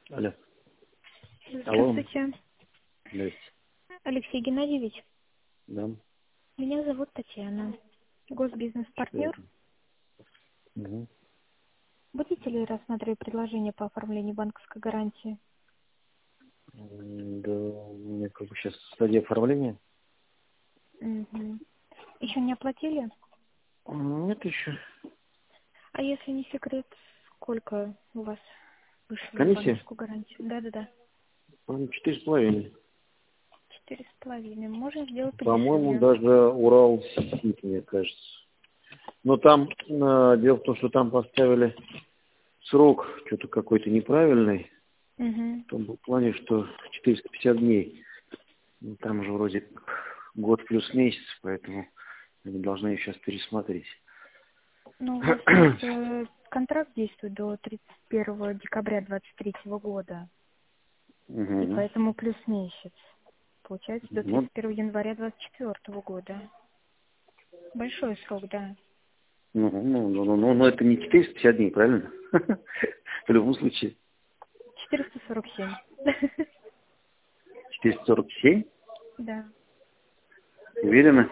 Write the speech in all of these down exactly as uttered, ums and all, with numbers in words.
Алло. Алло. Здравствуйте, Здрасте. Алексей Геннадьевич. Да. Меня зовут Татьяна, Что госбизнес-партнер. это? Угу. Будете ли рассматривать предложение по оформлению банковской гарантии? М, Да, у меня как бы сейчас стадия оформления. Мгм. Еще не оплатили? М, Нет еще. А если не секрет, сколько у вас вышло за Комиссия? банковскую гарантию? Да-да-да, По-моему, четыре с половиной. четыре с половиной. Можем сделать По-моему, подешевле. даже Урал Сити, мне кажется. Но там, э, дело в том, что там поставили срок что-то какой-то неправильный. Угу. В том плане, что четыреста пятьдесят дней. Ну, там уже вроде год плюс месяц, поэтому они должны ее сейчас пересмотреть. Ну, у вас просто контракт действует до тридцать первого декабря двадцать третьего года, и Угу. поэтому плюс месяц. Получается, до Ну, тридцать первого января двадцать четвёртого года. Большой срок, да. ну, ну, ну, ну, ну, ну, это не четыреста пятьдесят дней, правильно? В любом случае. четыреста сорок семь. четыреста сорок семь? Да. Уверена?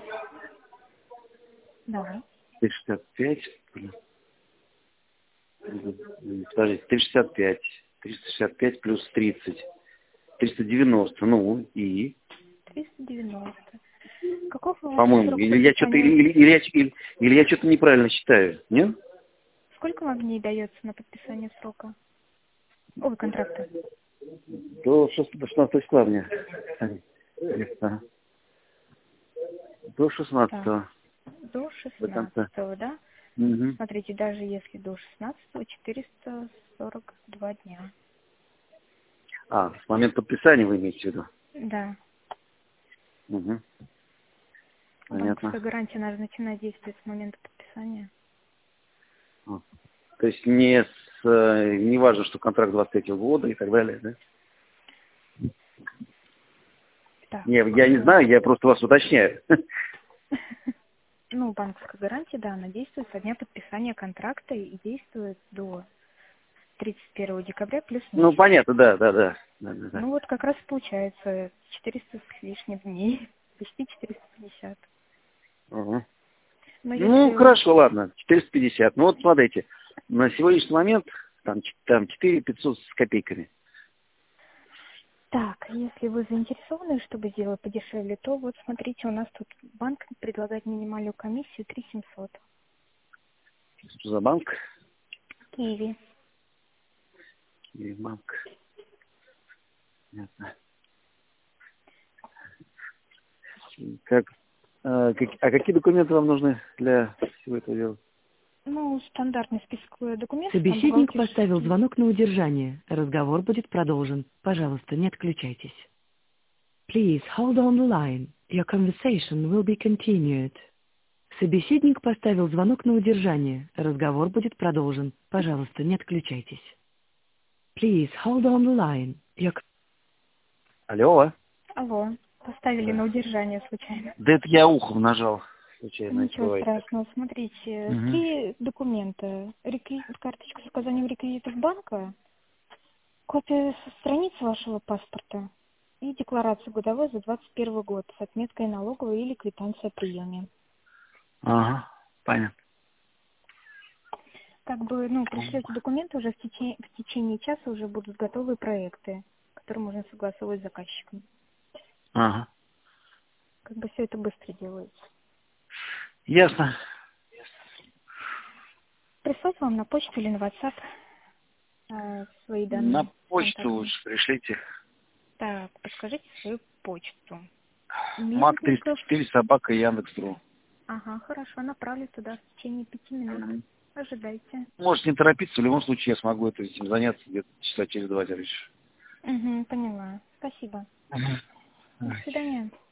Да. триста шестьдесят пять? Блин. М, Подождите, триста шестьдесят пять. триста шестьдесят пять плюс тридцать. триста девяносто. Ну, и? триста девяносто. Каков у вас По-моему. срок Или я что-то или, подписания? или, или я, или, или я что-то неправильно считаю. Нет? Сколько вам дней дается на подписание срока? Ой, контракта. До шестнадцатого числа мне. Ага. До Так. шестнадцатого. До До конца. шестнадцатого, да? Угу. Смотрите, даже если до шестнадцатого, четыреста сорок два дня. А, с момента подписания вы имеете в виду? Да. Угу. Банковская Понятно. гарантия, наверное, начинает действовать с момента подписания. А. То есть не, с, э, не важно, что контракт двадцать третьего года и так далее, да? Так. Не, я не э, знаю, я просто вас уточняю. Ну, банковская гарантия, да, она действует со дня подписания контракта и действует до тридцать первого декабря плюс Ну, месяц. понятно, да, да, да. Да, да, да. Ну вот как раз получается четыреста с лишним дней, почти четыреста пятьдесят. Ага. Но Ну, если у вас... хорошо, ладно, четыреста пятьдесят. Ну, вот смотрите, на сегодняшний момент там, ч- там четыре тысячи пятьсот с копейками. Так, если вы заинтересованы, чтобы сделать подешевле, то вот смотрите, у нас тут банк предлагает минимальную комиссию три тысячи семьсот. Что за банк? Киви. Или банк. Понятно. Как, а, как- а какие документы вам нужны для всего этого дела? Ну, стандартный список э, документов, там Собеседник поставил бухгалтерский. звонок на удержание. Разговор будет продолжен. Пожалуйста, не отключайтесь. Please hold on the line. Your conversation will be continued. Собеседник поставил звонок на удержание. Разговор будет продолжен. Пожалуйста, не отключайтесь. Please hold on the line. Your... Алло. Алло, поставили Да. на удержание случайно. Да это я ухом нажал. Случайно, это Ничего бывает так. страшного. Смотрите, Угу. три документа. Реквизит, карточка с указанием реквизитов банка, копия со страницы вашего паспорта и декларация годовой за двадцать первый год с отметкой налоговой или квитанция о приеме. Ага, понятно. Как бы, ну, пришлете документы, уже в течение, в течение часа уже будут готовые проекты, которые можно согласовывать с заказчиком. Ага. Как бы все это быстро делается. Ясно. Прислать вам на почту или на WhatsApp э, свои На данные почту контактные. лучше пришлите. Так, подскажите свою почту. Мак триста Мельников. четыре собака Яндекс.ру. Ага, хорошо, направлю туда в течение пяти минут. Мгм. Ожидайте. Можете не торопиться, в любом случае я смогу это этим заняться где-то часа через два раньше. Угу, поняла. Спасибо. До Мгм. свидания.